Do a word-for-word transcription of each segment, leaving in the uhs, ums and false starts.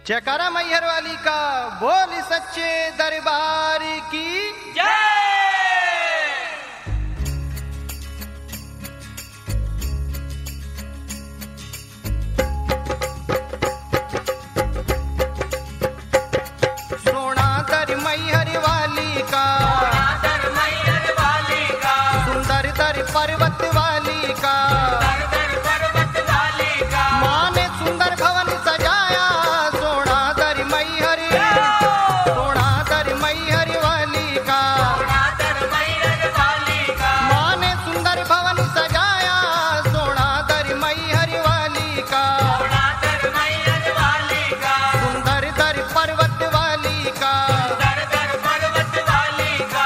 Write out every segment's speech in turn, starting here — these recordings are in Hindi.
जयकारा मैहर वाली का, बोल सच्चे दरबार की जय। सोना दर मैहर वाली का, दर मैहर वाली का, सुंदर दर पर्वत वाली का, दर दर पर्वत वाली का, माँ ने सुंदर भवन सजाया। सोना दर मैहर, सोना दर मैहर वाली का, दर मैहर वाली का, माँ ने सुंदर भवन सजाया। सोना दर मैहर वाली का, दर मैहर वाली का, सुंदर दर पर्वत वाली का, दर दर पर्वत वाली का।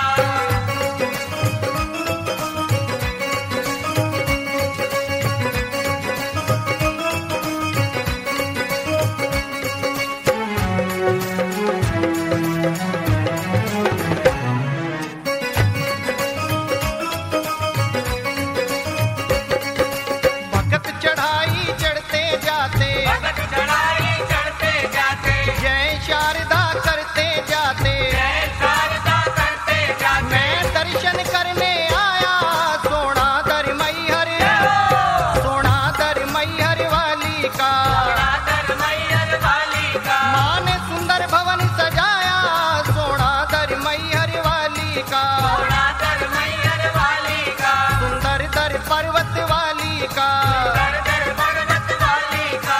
भगत चढ़ाई चढ़ते जाते, भगत चढ़ाई चढ़ते जाते, जय शारदा करते जाते। जय शारदा करते जाते। मैं दर्शन करने आया। सोना दर मैहर, सोना दर मैहर वाली का, दर मैहर वाली का, माँ ने सुंदर भवन सजाया। सोना दर मैहर वाली का, दर मैहर वाली का, सुंदर दर पर्वत वाली का, दर दर पर्वत वाली का।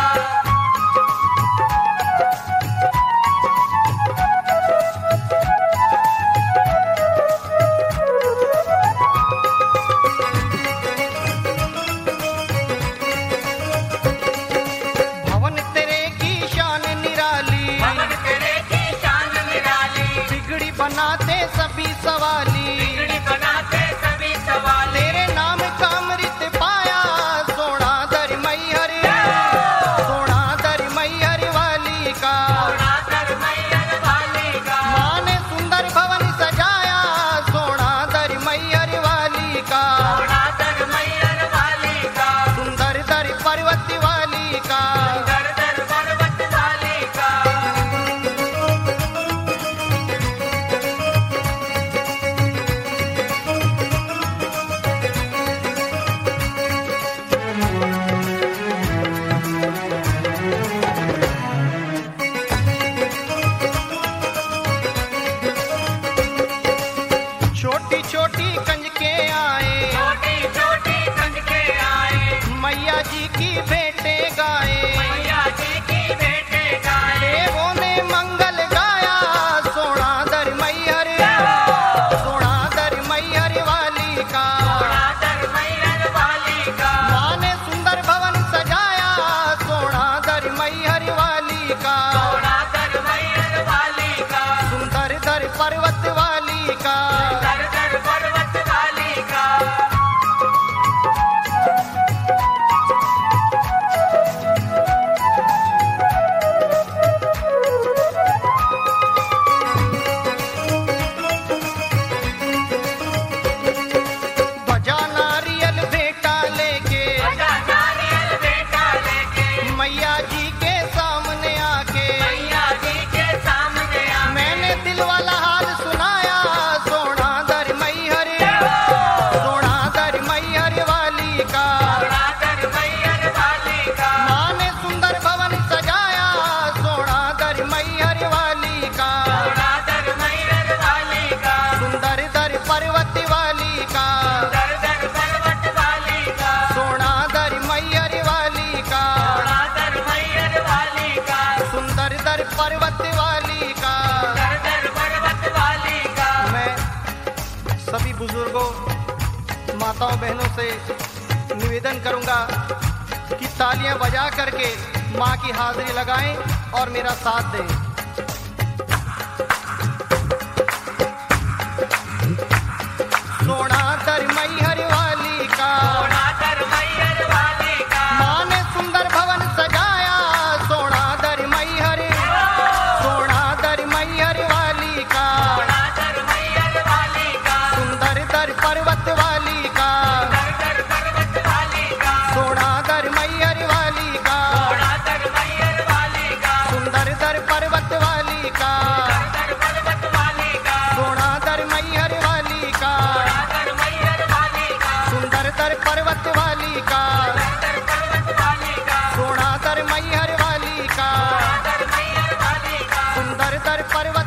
भवन तेरे की शान निराली, भवन तेरे की शान निराली, बिगड़ी बनाते सभी सवाली। बिगड़ी बनाते सभी सवाल। तेरे नाम का अमृत पाया। सोना दर मैहर, सोना दर मैहर वाली का, दर मैहर वाली का, माँ ने सुंदर भवन सजाया। सोना दर मैहर वाली का, दर मैहर वाली का, सुंदर दर पर्वत वाली का, दर दर पर्वत वाली का। छोटी छोटी कंजके आए, छोटी छोटी कंजके आए, मैया जी की भेंटे गाए। मैया जी की भेंटे गाए। देवों ने मंगल गाया। सोना दर मैहर, सोना दर मैहर वाली का, दर मैहर वाली का, माँ ने सुंदर भवन सजाया। सोना दर मैहर वाली का, दर मैहर वाली का, सुंदर दर पर्वत वाली का, दर दर पर्वत वाली का। बजा नारियल भेंटा लेके, बजा नारियल भेंटा लेके, मैया जी के सामने आके, मैया जी के सामने आ। मैंने दिल वाला हाल सुनाया। सोना दर मैहर, सोना दर मैहर वाली का, दर मैहर वाली का, माँ ने सुंदर भवन सजाया। सोना दर मैहर वाली का, दर मैहर वाली का, सुंदर दर पर्वत वाली का, दर दर पर्वत वाली का, सोना दर मैहर वाली का, दर मैहर वाली का, सुंदर दर पर्वत वाली का। दर दर पर्वत वाली का। मैं सभी बुजुर्गों, माताओं, बहनों से निवेदन करूंगा कि तालियां बजा करके माँ की हाजिरी लगाएं और मेरा साथ दें। सोना दर मैहर वाली का, दर मैहर वाली का, माँ ने सुंदर भवन सजाया। सोना दर मैहर, सोना दर मैहर वाली का, दर मैहर वाली का, सुंदर दर पर्वत वाली का, दर दर पर्वत वाली का, सोना दर मैहर वाली का, दर मैहर वाली का, सुंदर दर वाली का, दर पर्वत वाली का, सोना दर मैहर वाली का, दर मैहर वाली का, सुंदर दर पर्वत